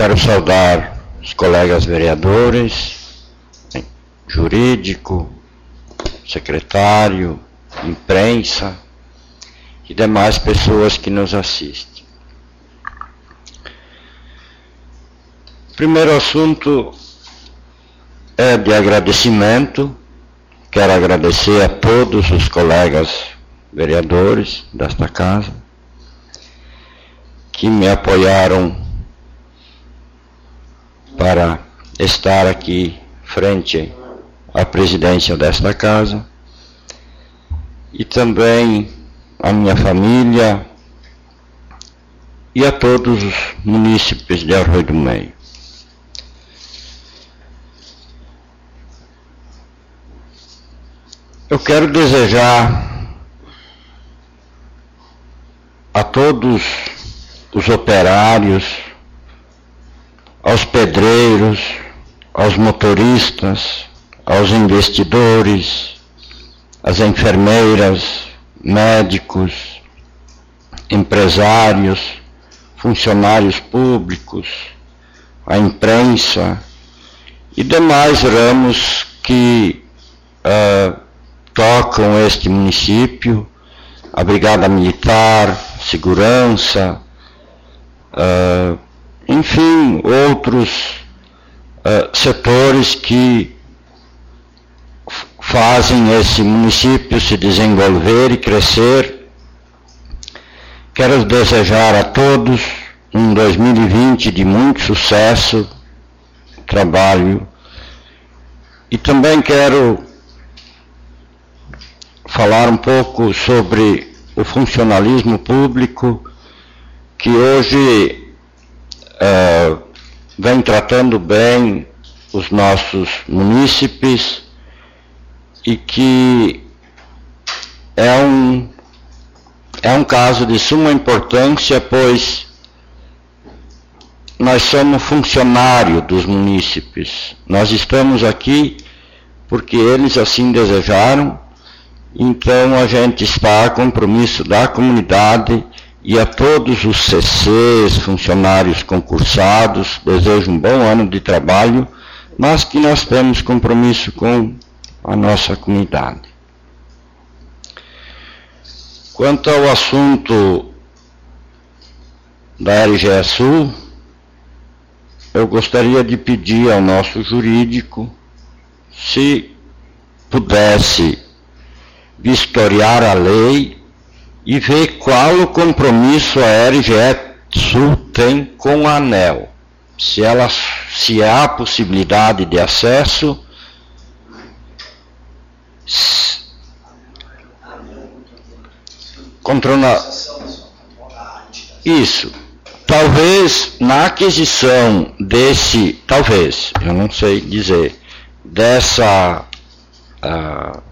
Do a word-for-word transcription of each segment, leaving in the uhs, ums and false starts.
quero saudar os colegas vereadores, jurídico, secretário, imprensa e demais pessoas que nos assistem. O primeiro assunto é de agradecimento. Quero agradecer a todos os colegas vereadores desta casa que me apoiaram para estar aqui frente à presidência desta casa, e também a minha família e a todos os munícipes de Arroio do Meio. Eu quero desejar a todos os operários, aos pedreiros, aos motoristas, aos investidores, às enfermeiras, médicos, empresários, funcionários públicos, à imprensa e demais ramos que uh, tocam este município, a Brigada Militar, Segurança, uh, enfim, outros uh, setores que fazem esse município se desenvolver e crescer. Quero desejar a todos um dois mil e vinte de muito sucesso, trabalho, e também quero falar um pouco sobre o funcionalismo público, que hoje uh, vem tratando bem os nossos munícipes e que é um, é um caso de suma importância, pois nós somos funcionários dos munícipes. Nós estamos aqui porque eles assim desejaram. Então a gente está a compromisso da comunidade, e a todos os C Cs, funcionários concursados, desejo um bom ano de trabalho, mas que nós temos compromisso com a nossa comunidade. Quanto ao assunto da L G E Sul, eu gostaria de pedir ao nosso jurídico se pudesse vistoriar a lei e ver qual o compromisso a L G E Sul tem com a ANEEL. Se, ela, se há possibilidade de acesso, controlar. Isso. Talvez na aquisição desse, talvez, eu não sei dizer, dessa... Uh,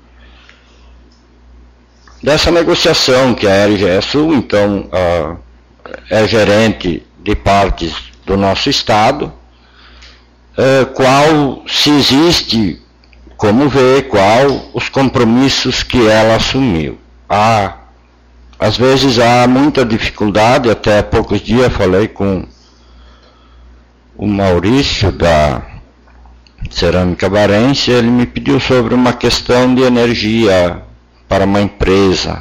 dessa negociação que a L G E Sul, então, uh, é gerente de partes do nosso Estado, uh, qual, se existe, como ver, qual os compromissos que ela assumiu. Há, às vezes há muita dificuldade, até há poucos dias falei com o Maurício da Cerâmica Barense, ele me pediu sobre uma questão de energia para uma empresa.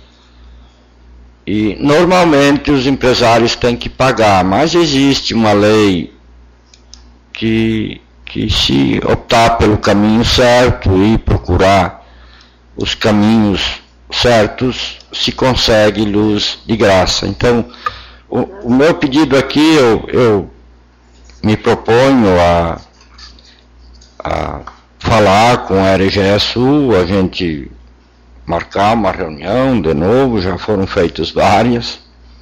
E normalmente os empresários têm que pagar, mas existe uma lei que, que se optar pelo caminho certo e procurar os caminhos certos, se consegue luz de graça. Então, o, o meu pedido aqui, eu, eu me proponho a, a falar com a L G E Sul, a gente marcar uma reunião de novo, já foram feitas várias,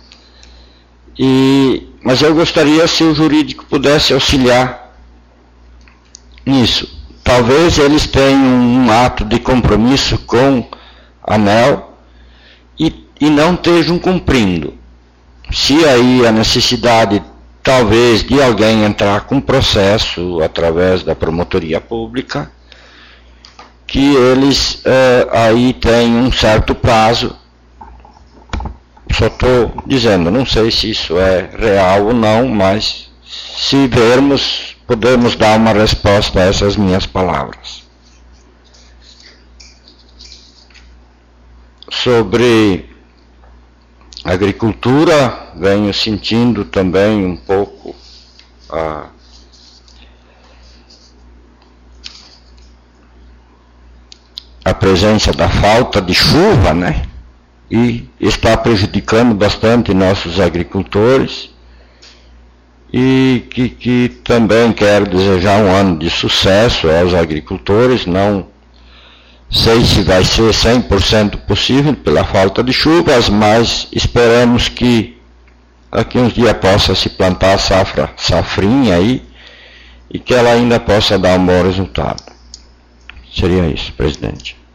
e, mas eu gostaria se o jurídico pudesse auxiliar nisso. Talvez eles tenham um ato de compromisso com a ANEEL e, e não estejam cumprindo. Se aí a necessidade, talvez, de alguém entrar com processo através da promotoria pública, que eles eh, aí têm um certo prazo. Só estou dizendo, não sei se isso é real ou não, mas se vermos, podemos dar uma resposta a essas minhas palavras. Sobre agricultura, venho sentindo também um pouco a, a presença da falta de chuva, né? E está prejudicando bastante nossos agricultores. E que, que também quero desejar um ano de sucesso aos agricultores. Não sei se vai ser cem por cento possível pela falta de chuvas, mas esperamos que daqui uns dias possa se plantar a safra, safrinha aí, e que ela ainda possa dar um bom resultado. Seria isso, presidente.